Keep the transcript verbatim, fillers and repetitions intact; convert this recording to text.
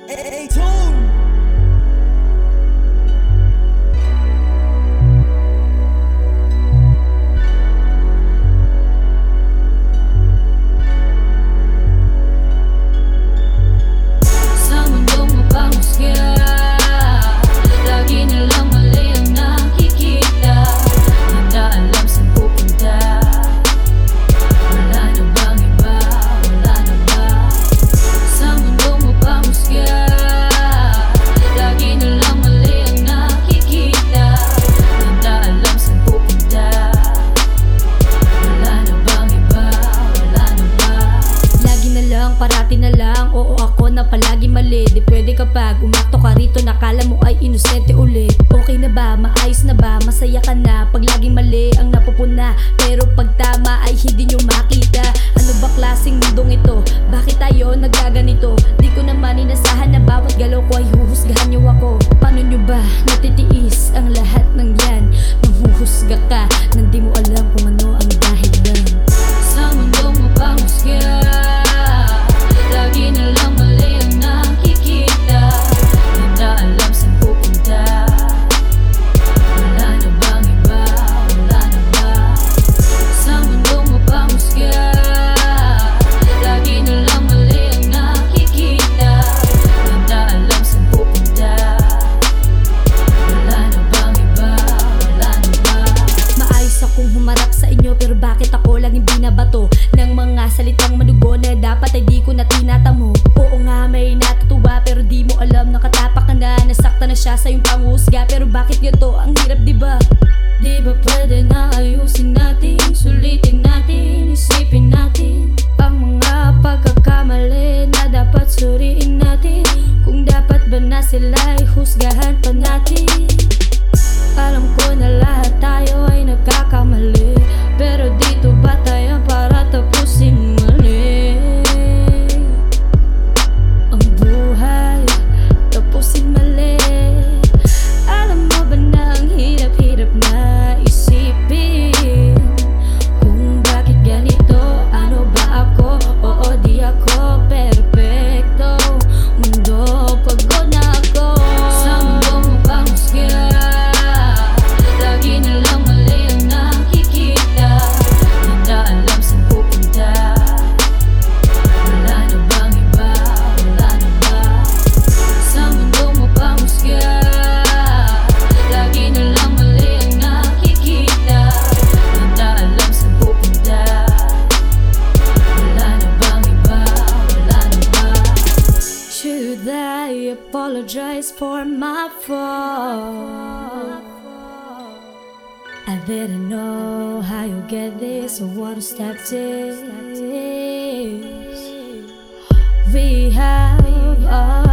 A-Tone. Parati na lang, oo ako na palagi mali. Di pwede kapag umakto ka rito, nakala mo ay inosente ulit. Okay na ba? Maayos na ba? Masaya ka na pag laging mali ang napupuna, pero pag tama ay hindi nyo makita. Ano ba klaseng mundong ito? Bakit tayo nagaganito? Di ko naman inasahan na bawat galaw ko ay huhusgahan nyo ako. Paano nyo ba natitiis ang lahat ng yan? Nanghuhusga ka nang di mo alam kung ano ang dahilan. Sa mundong mapanghusga, lagi na lang mali ang nakikita. Di na alam saan pupunta. Wala na bang iba? Wala na ba? Sa mundong mapanghusga, lagi na lang mali ang nakikita. Di na alam saan pupunta. Wala na bang iba? Wala na ba? Maayos akong humarap sa inyo, pero bakit ako laging binabato ng mga salitang madugo na dapat ay di ko na tinatamo? Oo nga, may natutuwa pero di mo alam, nakatapak ka na, nasakta na siya sa iyong panghusga. Pero bakit ganito? Ang hirap, diba? Di ba pwede na ayusin natin, sulitin natin, isipin natin ang mga pagkakamali na dapat suriin natin. Kung dapat ba na sila'y husgahan pa natin? Alam ko na lahat tayo ay nagkakamali, pero dito ba tayo para tapusin mali? Ang buhay, tapusin mali. Alam mo ba na ang hirap-hirap na isipin kung bakit ganito? Ano ba ako? Oo, di ako perfecto. Mundo, pagod na ako. Sa mundong mapanghusga, lagi na lang mali ang nakikita. Di na alam saan pupunta. Wala na bang iba? Wala na ba? Sa mundong mapanghusga, lagi na lang mali ang nakikita. Di na alam saan pupunta. Wala na bang iba? Wala na ba? Should I apologize for my fault? I didn't know how you get this or what a step this. We have